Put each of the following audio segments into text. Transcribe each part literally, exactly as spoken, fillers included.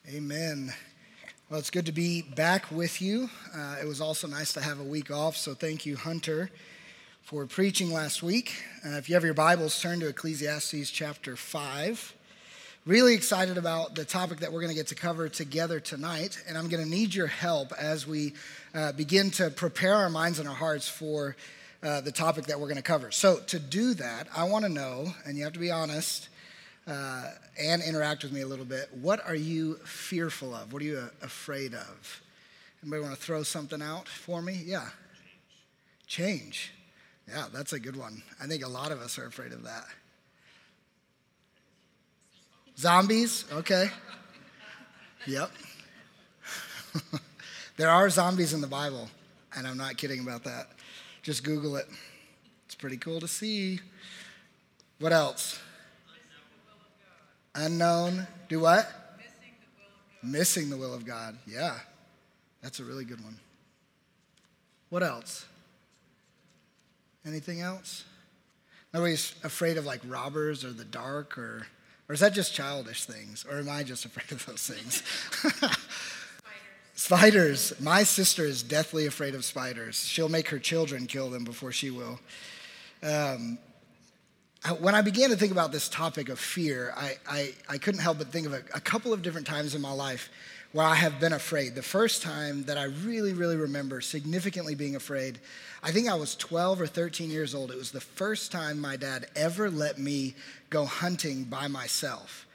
Amen. Well, it's good to be back with you. Uh, it was also nice to have a week off, so thank you, Hunter, for preaching last week. Uh, if you have your Bibles, turn to Ecclesiastes chapter five. Really excited about the topic that we're going to get to cover together tonight, and I'm going to need your help as we uh, begin to prepare our minds and our hearts for uh, the topic that we're going to cover. So to do that, I want to know, and you have to be honest, Uh, and interact with me a little bit. What are you fearful of? What are you uh, afraid of? Anybody want to throw something out for me? Yeah. Change. Change. Yeah, that's a good one. I think a lot of us are afraid of that. Zombies? Okay. Yep. There are zombies in the Bible, and I'm not kidding about that. Just Google it. It's pretty cool to see. What else? Unknown. Do what? Missing the will of God. Missing the will of God. Yeah. That's a really good one. What else? Anything else? Nobody's afraid of like robbers or the dark or or is that just childish things? Or am I just afraid of those things? Spiders. Spiders. My sister is deathly afraid of spiders. She'll make her children kill them before she will. Um When I began to think about this topic of fear, I, I, I couldn't help but think of a, a couple of different times in my life where I have been afraid. The first time that I really, really remember significantly being afraid, I think I was twelve or thirteen years old. It was the first time my dad ever let me go hunting by myself.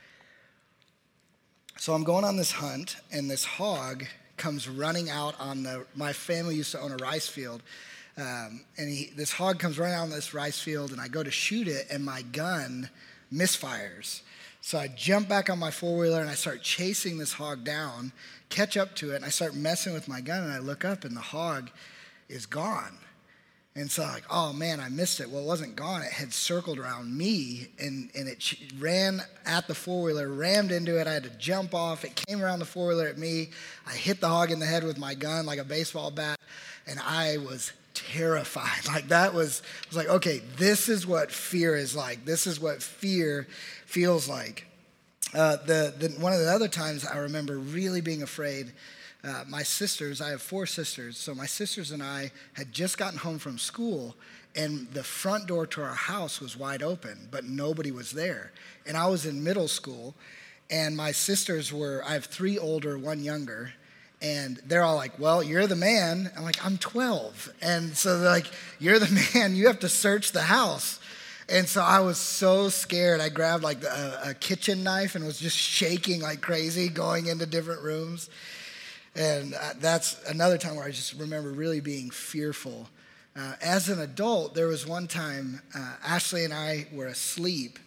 So I'm going on this hunt, and this hog comes running out on the, my family used to own a rice field. Um, and he, this hog comes running out on this rice field, and I go to shoot it, and my gun misfires. So I jump back on my four-wheeler, and I start chasing this hog down, catch up to it, and I start messing with my gun, and I look up, and the hog is gone. And so I'm like, oh, man, I missed it. Well, it wasn't gone. It had circled around me, and, and it ran at the four-wheeler, rammed into it. I had to jump off. It came around the four-wheeler at me. I hit the hog in the head with my gun like a baseball bat, and I was terrified. Like that was, I was like, okay, this is what fear is like. This is what fear feels like. Uh, the, the one of the other times I remember really being afraid, uh, my sisters, I have four sisters, so my sisters and I had just gotten home from school, and the front door to our house was wide open, but nobody was there. And I was in middle school, and my sisters were, I have three older, one younger, and they're all like, well, you're the man. I'm like, I'm twelve. And so they're like, you're the man. You have to search the house. And so I was so scared. I grabbed like a, a kitchen knife and was just shaking like crazy, going into different rooms. And that's another time where I just remember really being fearful. Uh, as an adult, there was one time uh, Ashley and I were asleep,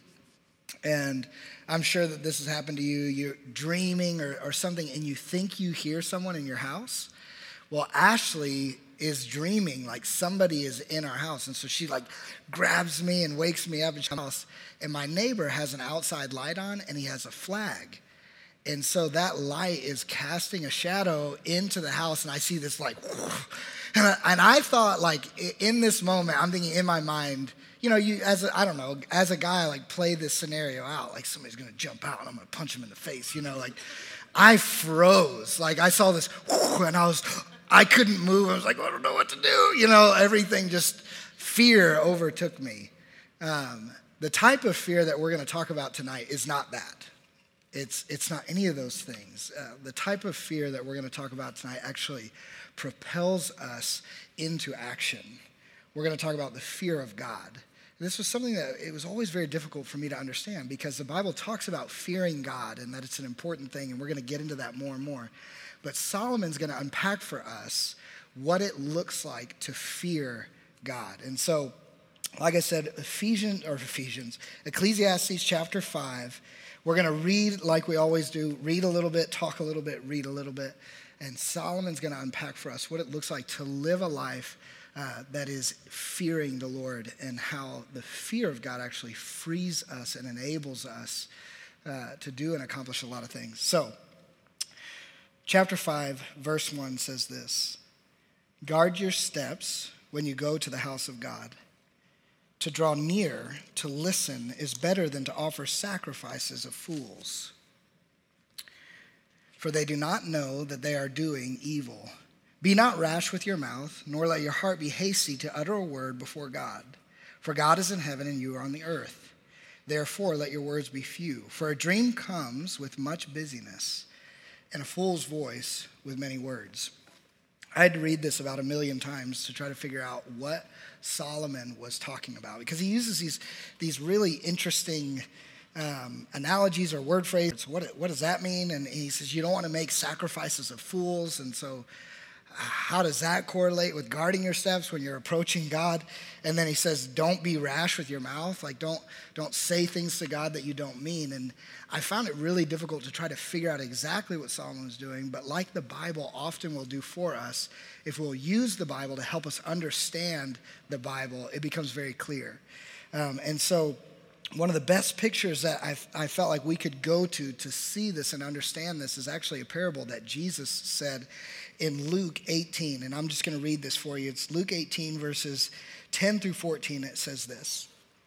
and I'm sure that this has happened to you. You're dreaming or, or something, and you think you hear someone in your house. Well, Ashley is dreaming like somebody is in our house. And so she like grabs me and wakes me up in the house. And my neighbor has an outside light on, and he has a flag. And so that light is casting a shadow into the house, and I see this like, and I, and I thought like in this moment, I'm thinking in my mind, you know, you as a, I don't know, as a guy, like play this scenario out, like somebody's gonna jump out and I'm gonna punch him in the face, you know, like I froze, like I saw this, and I was, I couldn't move. I was like, I don't know what to do, you know, everything just fear overtook me. Um, the type of fear that we're gonna talk about tonight is not that. It's it's not any of those things. Uh, the type of fear that we're gonna talk about tonight actually propels us into action. We're gonna talk about the fear of God. This was something that it was always very difficult for me to understand, because the Bible talks about fearing God and that it's an important thing, and we're going to get into that more and more. But Solomon's going to unpack for us what it looks like to fear God. And so, like I said, Ephesians, or Ephesians, Ecclesiastes chapter five, we're going to read like we always do, read a little bit, talk a little bit, read a little bit. And Solomon's going to unpack for us what it looks like to live a life Uh, that is fearing the Lord, and how the fear of God actually frees us and enables us uh, to do and accomplish a lot of things. So, chapter five, verse one says this: guard your steps when you go to the house of God. To draw near, to listen, is better than to offer sacrifices of fools. for they do not know that they are doing evil. Be not rash with your mouth, nor let your heart be hasty to utter a word before God. For God is in heaven and you are on the earth. Therefore let your words be few. For a dream comes with much busyness, and a fool's voice with many words. I had to read this about a million times to try to figure out what Solomon was talking about, because he uses these, these really interesting um, analogies or word phrases. What, what does that mean? And he says, you don't want to make sacrifices of fools. And so how does that correlate with guarding your steps when you're approaching God? And then he says, don't be rash with your mouth. Like, don't, don't say things to God that you don't mean. And I found it really difficult to try to figure out exactly what Solomon was doing. But like the Bible often will do for us, if we'll use the Bible to help us understand the Bible, it becomes very clear. Um, and so one of the best pictures that I, I felt like we could go to to see this and understand this is actually a parable that Jesus said in Luke eighteen. And I'm just going to read this for you. It's Luke eighteen, verses ten through fourteen. It says this.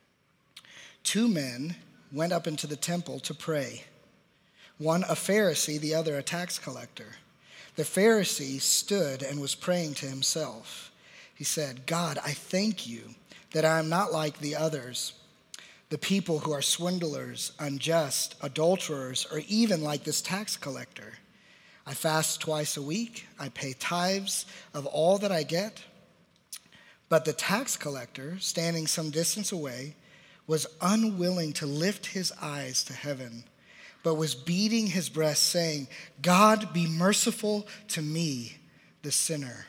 Two men went up into the temple to pray. One a Pharisee, the other a tax collector. The Pharisee stood and was praying to himself. He said, God, I thank you that I am not like the others, the people who are swindlers, unjust, adulterers, or even like this tax collector. I fast twice a week. I pay tithes of all that I get. But the tax collector, standing some distance away, was unwilling to lift his eyes to heaven, but was beating his breast, saying, God, be merciful to me, the sinner.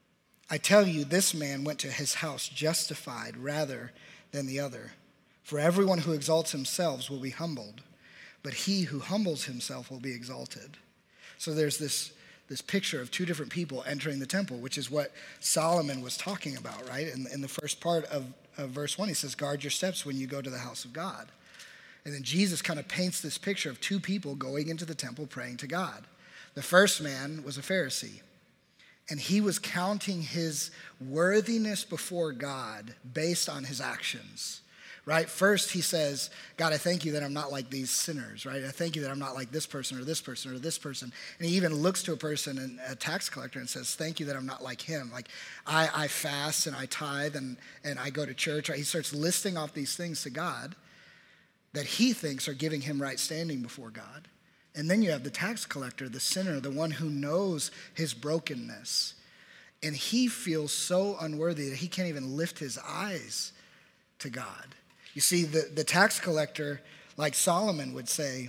I tell you, this man went to his house justified rather than the other. For everyone who exalts himself will be humbled, but he who humbles himself will be exalted. So there's this, this picture of two different people entering the temple, which is what Solomon was talking about, right? In, in the first part of, of verse one, he says, guard your steps when you go to the house of God. And then Jesus kind of paints this picture of two people going into the temple praying to God. The first man was a Pharisee, and he was counting his worthiness before God based on his actions. Right? First, he says, God, I thank you that I'm not like these sinners, right? I thank you that I'm not like this person or this person or this person. And he even looks to a person, and a tax collector, and says, thank you that I'm not like him. Like, I, I fast and I tithe and, and I go to church, right? He starts listing off these things to God that he thinks are giving him right standing before God. And then you have the tax collector, the sinner, the one who knows his brokenness. And he feels so unworthy that he can't even lift his eyes to God. You see, the, the tax collector, like Solomon would say,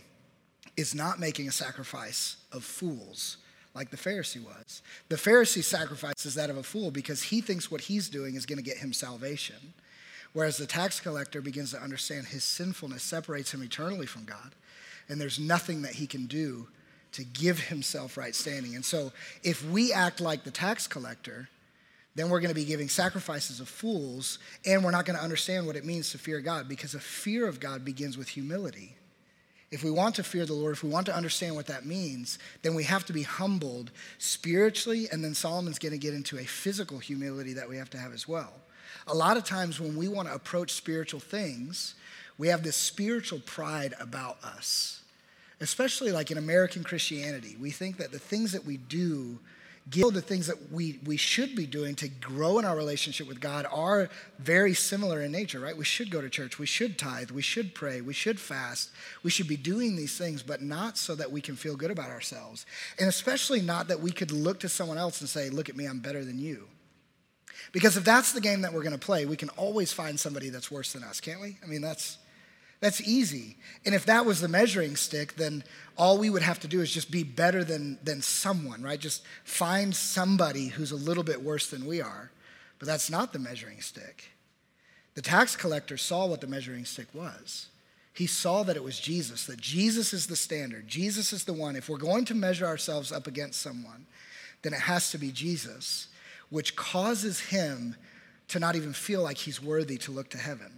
is not making a sacrifice of fools like the Pharisee was. The Pharisee sacrifice is that of a fool because he thinks what he's doing is going to get him salvation. Whereas the tax collector begins to understand his sinfulness separates him eternally from God. And there's nothing that he can do to give himself right standing. And so if we act like the tax collector, then we're going to be giving sacrifices of fools, and we're not going to understand what it means to fear God, because a fear of God begins with humility. If we want to fear the Lord, if we want to understand what that means, then we have to be humbled spiritually, and then Solomon's going to get into a physical humility that we have to have as well. A lot of times when we want to approach spiritual things, we have this spiritual pride about us, especially like in American Christianity. We think that the things that we do give the things that we, we should be doing to grow in our relationship with God are very similar in nature, right? We should go to church. We should tithe. We should pray. We should fast. We should be doing these things, but not so that we can feel good about ourselves. And especially not that we could look to someone else and say, look at me, I'm better than you. Because if that's the game that we're going to play, we can always find somebody that's worse than us, can't we? I mean, that's That's easy. And if that was the measuring stick, then all we would have to do is just be better than, than someone, right? Just find somebody who's a little bit worse than we are. But that's not the measuring stick. The tax collector saw what the measuring stick was. He saw that it was Jesus, that Jesus is the standard. Jesus is the one. If we're going to measure ourselves up against someone, then it has to be Jesus, which causes him to not even feel like he's worthy to look to heaven.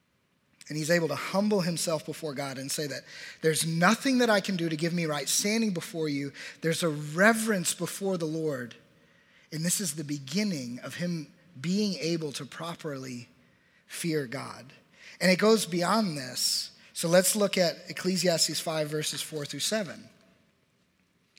And he's able to humble himself before God and say that there's nothing that I can do to give me right standing before you. There's a reverence before the Lord. And this is the beginning of him being able to properly fear God. And it goes beyond this. So let's look at Ecclesiastes five, verses four through seven.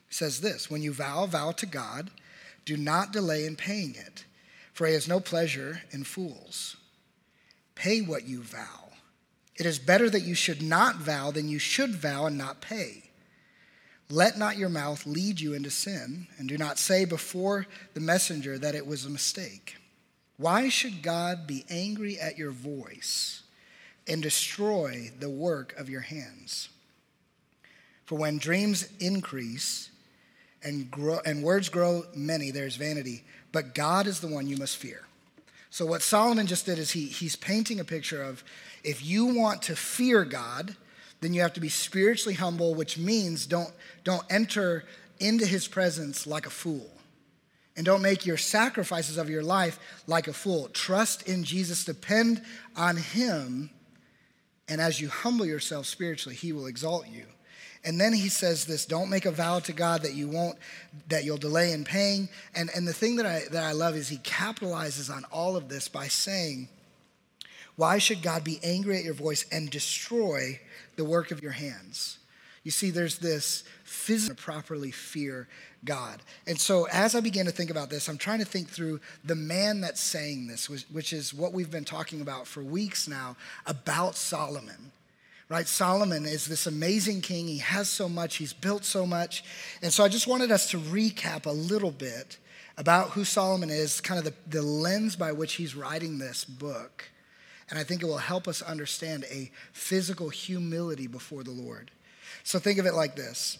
He says this, when you vow, vow to God, do not delay in paying it, for he has no pleasure in fools. Pay what you vow. It is better that you should not vow than you should vow and not pay. Let not your mouth lead you into sin, and do not say before the messenger that it was a mistake. Why should God be angry at your voice and destroy the work of your hands? For when dreams increase and grow, and words grow many, there's vanity. But God is the one you must fear. So what Solomon just did is he, he's painting a picture of, if you want to fear God, then you have to be spiritually humble, which means don't, don't enter into his presence like a fool. And don't make your sacrifices of your life like a fool. Trust in Jesus, depend on him, and as you humble yourself spiritually, he will exalt you. And then he says this, don't make a vow to God that you won't, that you'll delay in paying. And, and the thing that I, that I love is he capitalizes on all of this by saying, why should God be angry at your voice and destroy the work of your hands? You see, there's this physical to properly fear God. And so as I began to think about this, I'm trying to think through the man that's saying this, which is what we've been talking about for weeks now about Solomon. Right? Solomon is this amazing king. He has so much. He's built so much. And so I just wanted us to recap a little bit about who Solomon is, kind of the, the lens by which he's writing this book. And I think it will help us understand a physical humility before the Lord. So think of it like this,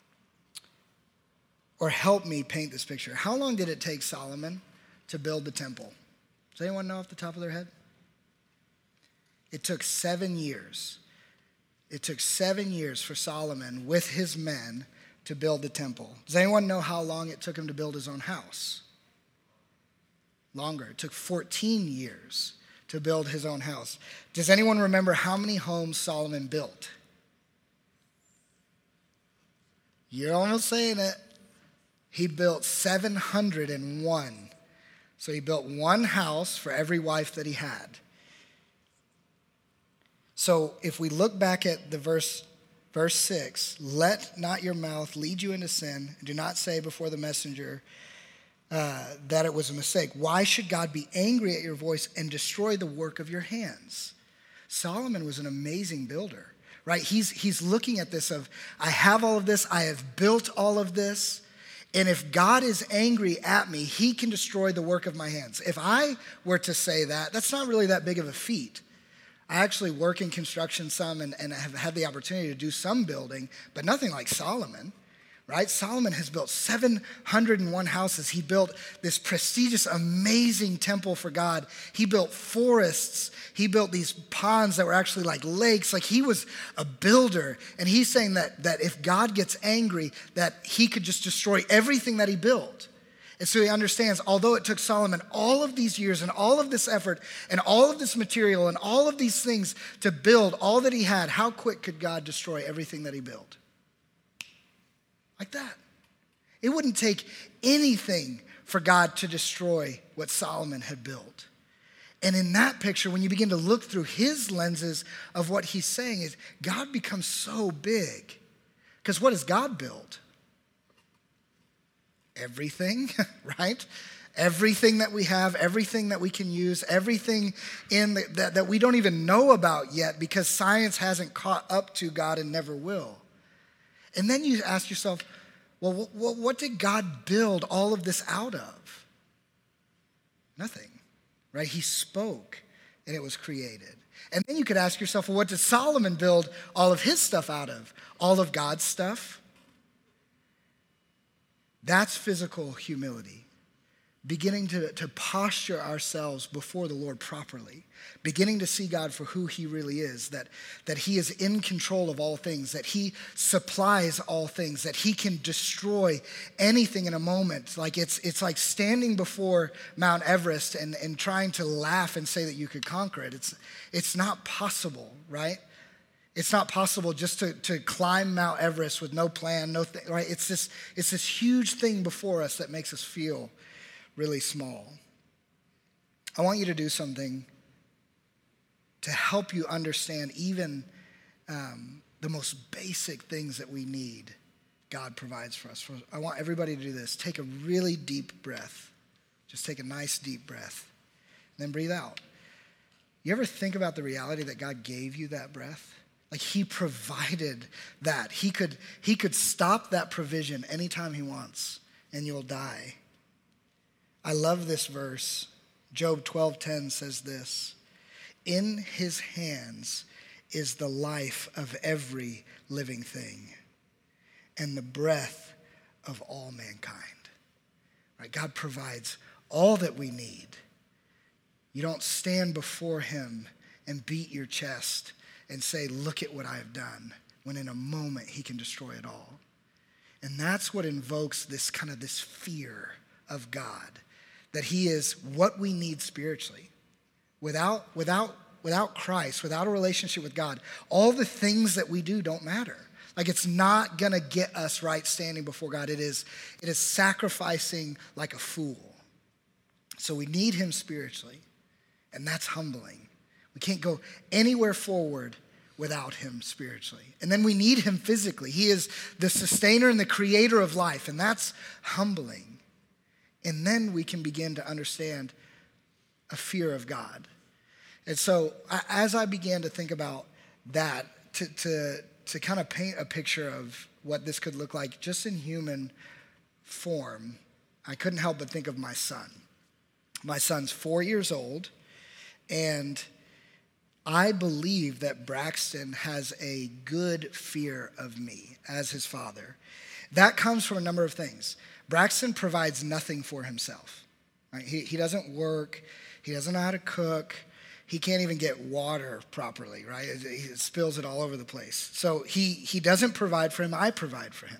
or help me paint this picture. How long did it take Solomon to build the temple? Does anyone know off the top of their head? It took seven years. It took seven years for Solomon with his men to build the temple. Does anyone know how long it took him to build his own house? Longer. It took fourteen years to build his own house. Does anyone remember how many homes Solomon built? You're almost saying it. He built seven hundred one. So he built one house for every wife that he had. So if we look back at the verse, verse six, let not your mouth lead you into sin, and do not say before the messenger uh, that it was a mistake. Why should God be angry at your voice and destroy the work of your hands? Solomon was an amazing builder, right? He's, he's looking at this of, I have all of this, I have built all of this, and if God is angry at me, he can destroy the work of my hands. If I were to say that, that's not really that big of a feat. I actually work in construction some and, and have had the opportunity to do some building, but nothing like Solomon, right? Solomon has built seven hundred one houses. He built this prestigious, amazing temple for God. He built forests. He built these ponds that were actually like lakes. Like he was a builder. And he's saying that, that if God gets angry, that he could just destroy everything that he built. And so he understands, although it took Solomon all of these years and all of this effort and all of this material and all of these things to build all that he had, how quick could God destroy everything that he built? Like that. It wouldn't take anything for God to destroy what Solomon had built. And in that picture, when you begin to look through his lenses of what he's saying, is God becomes so big. Because what does God build? Everything, right? Everything that we have, everything that we can use, everything in the, that, that we don't even know about yet because science hasn't caught up to God and never will. And then you ask yourself, well, what, what did God build all of this out of? Nothing, right? He spoke and it was created. And then you could ask yourself, well, what did Solomon build all of his stuff out of? All of God's stuff? That's physical humility. Beginning to, to posture ourselves before the Lord properly. Beginning to see God for who he really is. That, that he is in control of all things. That he supplies all things. That he can destroy anything in a moment. Like it's, it's like standing before Mount Everest and, and trying to laugh and say that you could conquer it. It's, it's not possible, right? It's not possible just to, to climb Mount Everest with no plan, no thing, right? It's this, it's this huge thing before us that makes us feel really small. I want you to do something to help you understand even um, the most basic things that we need God provides for us. I want everybody to do this. Take a really deep breath. Just take a nice deep breath. Then breathe out. You ever think about the reality that God gave you that breath? Like he provided that. He could, he could stop that provision anytime he wants, and you'll die. I love this verse. Job twelve ten says this: in his hands is the life of every living thing and the breath of all mankind. Right? God provides all that we need. You don't stand before him and beat your chest and say, look at what I have done, when in a moment he can destroy it all. And that's what invokes this kind of this fear of God, that he is what we need spiritually. Without, without, without Christ, without a relationship with God, all the things that we do don't matter. Like it's not gonna get us right standing before God. It is, it is sacrificing like a fool. So we need him spiritually, and that's humbling. We can't go anywhere forward without him spiritually. And then we need him physically. He is the sustainer and the creator of life, and that's humbling. And then we can begin to understand a fear of God. And so as I began to think about that, to, to, to kind of paint a picture of what this could look like just in human form, I couldn't help but think of my son. My son's four years old, and I believe that Braxton has a good fear of me as his father. That comes from a number of things. Braxton provides nothing for himself. Right? He, he doesn't work. He doesn't know how to cook. He can't even get water properly, right? He spills it all over the place. So he, he doesn't provide for him. I provide for him.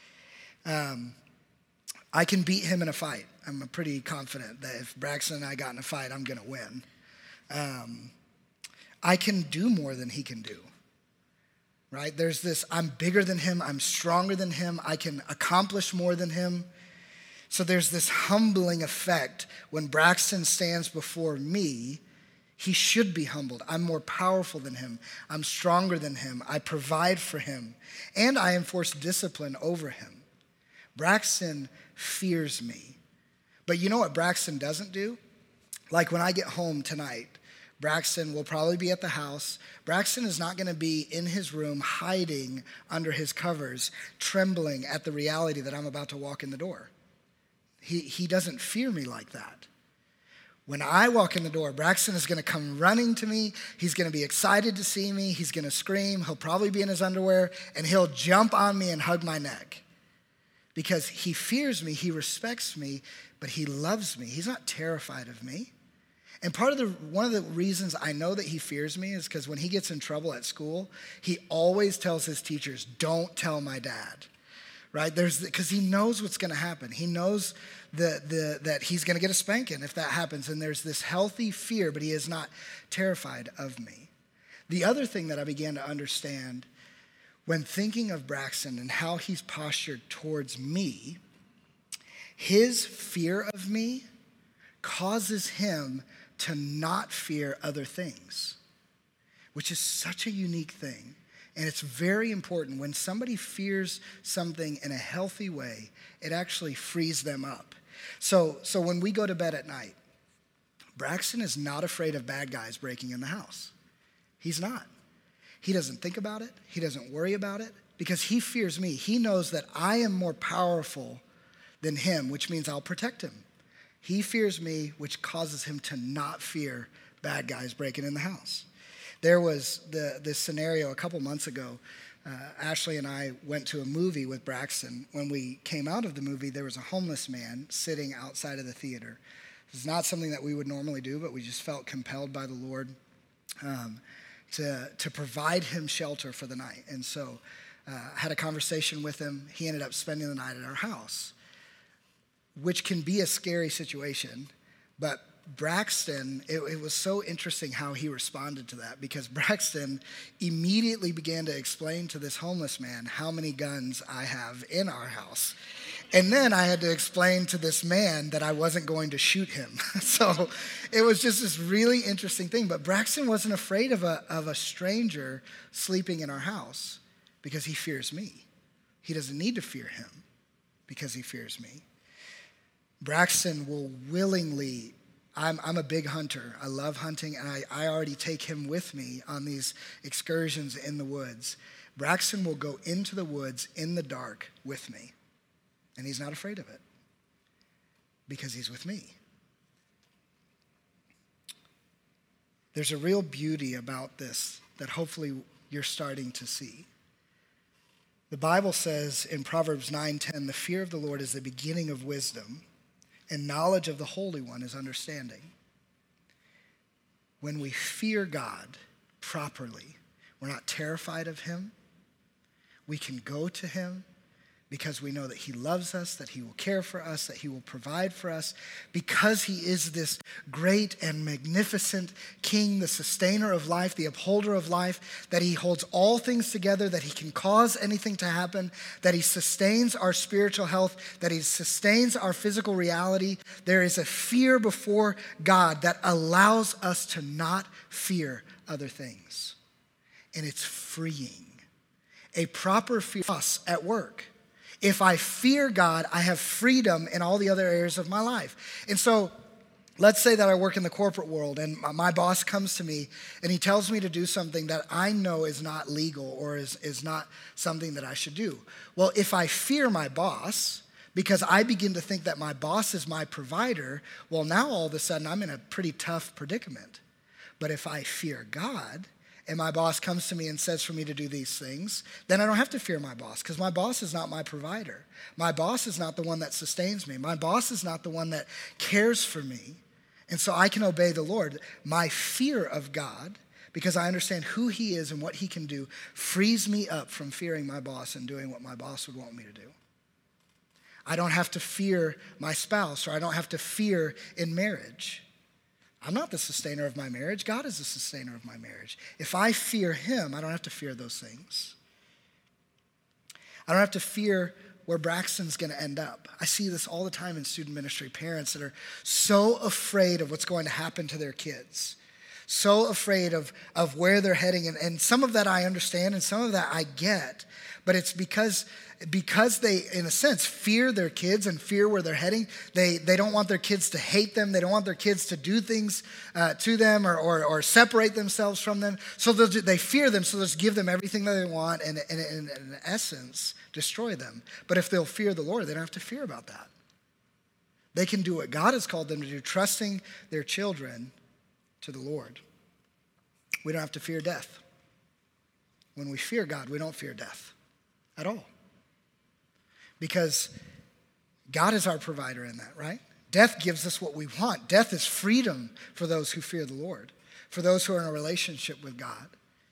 Um, I can beat him in a fight. I'm pretty confident that if Braxton and I got in a fight, I'm going to win. Um, I can do more than he can do, right? There's this, I'm bigger than him, I'm stronger than him, I can accomplish more than him. So there's this humbling effect when Braxton stands before me. He should be humbled. I'm more powerful than him. I'm stronger than him. I provide for him, and I enforce discipline over him. Braxton fears me. But you know what Braxton doesn't do? Like when I get home tonight, Braxton will probably be at the house. Braxton is not going to be in his room hiding under his covers, trembling at the reality that I'm about to walk in the door. He, he doesn't fear me like that. When I walk in the door, Braxton is going to come running to me. He's going to be excited to see me. He's going to scream. He'll probably be in his underwear, and he'll jump on me and hug my neck. Because he fears me, he respects me, but he loves me. He's not terrified of me. And part of the, one of the reasons I know that he fears me is because when he gets in trouble at school, he always tells his teachers, don't tell my dad, right? There's, because he knows what's going to happen. He knows the, the, that he's going to get a spanking if that happens. And there's this healthy fear, but he is not terrified of me. The other thing that I began to understand when thinking of Braxton and how he's postured towards me, his fear of me causes him to not fear other things, which is such a unique thing. And it's very important. When somebody fears something in a healthy way, it actually frees them up. So, so when we go to bed at night, Braxton is not afraid of bad guys breaking in the house. He's not. He doesn't think about it. He doesn't worry about it because he fears me. He knows that I am more powerful than him, which means I'll protect him. He fears me, which causes him to not fear bad guys breaking in the house. There was the, this scenario a couple months ago. Uh, Ashley and I went to a movie with Braxton. When we came out of the movie, there was a homeless man sitting outside of the theater. It's not something that we would normally do, but we just felt compelled by the Lord um, to, to provide him shelter for the night. And so I uh, had a conversation with him. He ended up spending the night at our house, which can be a scary situation. But Braxton, it, it was so interesting how he responded to that, because Braxton immediately began to explain to this homeless man how many guns I have in our house. And then I had to explain to this man that I wasn't going to shoot him. So it was just this really interesting thing. But Braxton wasn't afraid of a, of a stranger sleeping in our house because he fears me. He doesn't need to fear him because he fears me. Braxton will willingly, I'm, I'm a big hunter. I love hunting, and I, I already take him with me on these excursions in the woods. Braxton will go into the woods in the dark with me, and he's not afraid of it because he's with me. There's a real beauty about this that hopefully you're starting to see. The Bible says in Proverbs nine ten, the fear of the Lord is the beginning of wisdom, and knowledge of the Holy One is understanding. When we fear God properly, we're not terrified of him. We can go to him because we know that he loves us, that he will care for us, that he will provide for us, because he is this great and magnificent king, the sustainer of life, the upholder of life, that he holds all things together, that he can cause anything to happen, that he sustains our spiritual health, that he sustains our physical reality. There is a fear before God that allows us to not fear other things. And it's freeing. A proper fear of us at work. If I fear God, I have freedom in all the other areas of my life. And so let's say that I work in the corporate world and my boss comes to me and he tells me to do something that I know is not legal or is, is not something that I should do. Well, if I fear my boss, because I begin to think that my boss is my provider, well, now all of a sudden I'm in a pretty tough predicament. But if I fear God, and my boss comes to me and says for me to do these things, then I don't have to fear my boss, because my boss is not my provider. My boss is not the one that sustains me. My boss is not the one that cares for me. And so I can obey the Lord. My fear of God, because I understand who he is and what he can do, frees me up from fearing my boss and doing what my boss would want me to do. I don't have to fear my spouse, or I don't have to fear in marriage. I'm not the sustainer of my marriage. God is the sustainer of my marriage. If I fear him, I don't have to fear those things. I don't have to fear where Braxton's going to end up. I see this all the time in student ministry. Parents that are so afraid of what's going to happen to their kids, so afraid of, of where they're heading. And, and some of that I understand and some of that I get, but it's because Because they, in a sense, fear their kids and fear where they're heading. They they don't want their kids to hate them. They don't want their kids to do things uh, to them or, or or separate themselves from them. So they fear them, so they'll just give them everything that they want and, and, and in essence, destroy them. But if they'll fear the Lord, they don't have to fear about that. They can do what God has called them to do, trusting their children to the Lord. We don't have to fear death. When we fear God, we don't fear death at all. Because God is our provider in that, right? Death gives us what we want. Death is freedom for those who fear the Lord, for those who are in a relationship with God.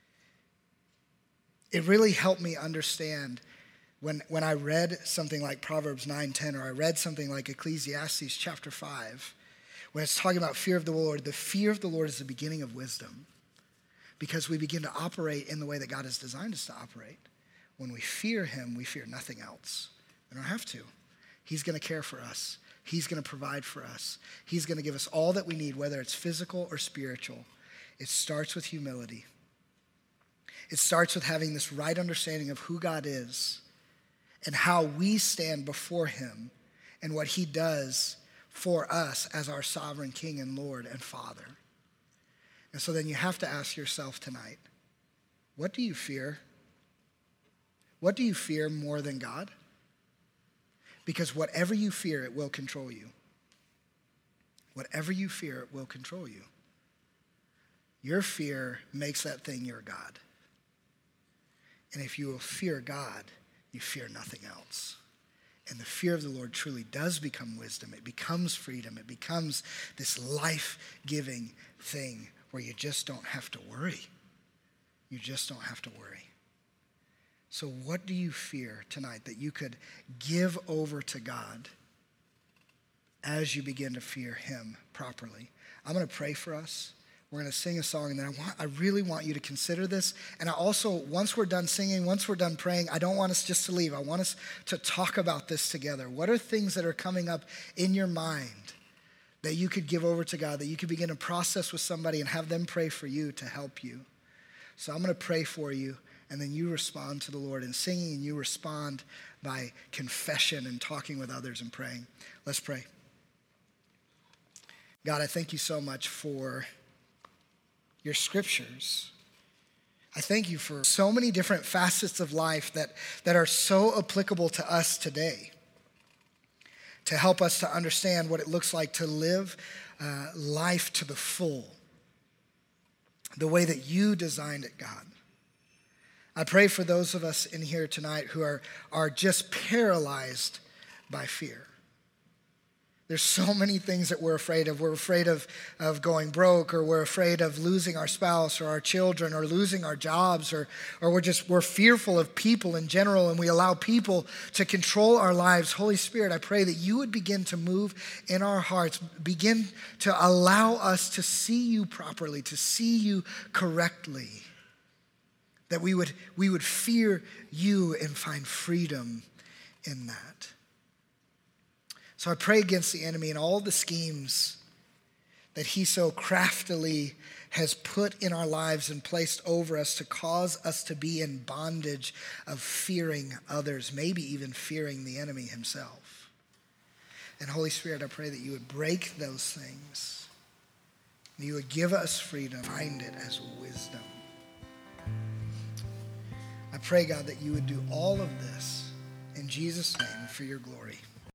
It really helped me understand when, when I read something like Proverbs nine ten, or I read something like Ecclesiastes chapter five, when it's talking about fear of the Lord. The fear of the Lord is the beginning of wisdom, because we begin to operate in the way that God has designed us to operate. When we fear him, we fear nothing else. We don't have to. He's going to care for us. He's going to provide for us. He's going to give us all that we need, whether it's physical or spiritual. It starts with humility. It starts with having this right understanding of who God is and how we stand before him and what he does for us as our sovereign King and Lord and Father. And so then you have to ask yourself tonight, what do you fear? What do you fear more than God? Because whatever you fear, it will control you. Whatever you fear, it will control you. Your fear makes that thing your God. And if you will fear God, you fear nothing else. And the fear of the Lord truly does become wisdom. It becomes freedom. It becomes this life-giving thing where you just don't have to worry. You just don't have to worry. So what do you fear tonight that you could give over to God as you begin to fear him properly? I'm going to pray for us. We're going to sing a song, and then I want, I really want you to consider this. And I also, once we're done singing, once we're done praying, I don't want us just to leave. I want us to talk about this together. What are things that are coming up in your mind that you could give over to God, that you could begin to process with somebody and have them pray for you to help you? So I'm going to pray for you. And then you respond to the Lord in singing, and you respond by confession and talking with others and praying. Let's pray. God, I thank you so much for your scriptures. I thank you for so many different facets of life that, that are so applicable to us today, to help us to understand what it looks like to live uh, life to the full, the way that you designed it, God. I pray for those of us in here tonight who are, are just paralyzed by fear. There's so many things that we're afraid of. We're afraid of, of going broke, or we're afraid of losing our spouse or our children, or losing our jobs, or, or we're just, we're fearful of people in general, and we allow people to control our lives. Holy Spirit, I pray that you would begin to move in our hearts, begin to allow us to see you properly, to see you correctly, that we would, we would fear you and find freedom in that. So I pray against the enemy and all the schemes that he so craftily has put in our lives and placed over us to cause us to be in bondage of fearing others, maybe even fearing the enemy himself. And Holy Spirit, I pray that you would break those things. And you would give us freedom, find it as wisdom. I pray, God, that you would do all of this in Jesus' name for your glory.